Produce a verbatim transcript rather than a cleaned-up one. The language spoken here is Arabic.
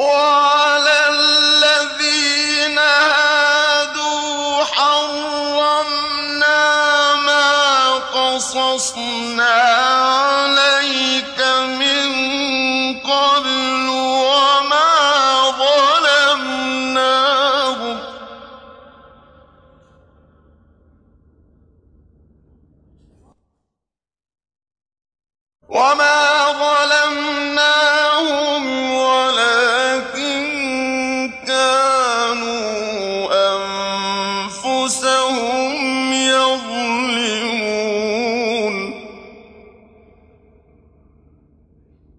وعلى الذين هادوا حرمنا ما قصصنا عليك من قبل وما ظلمناهم وما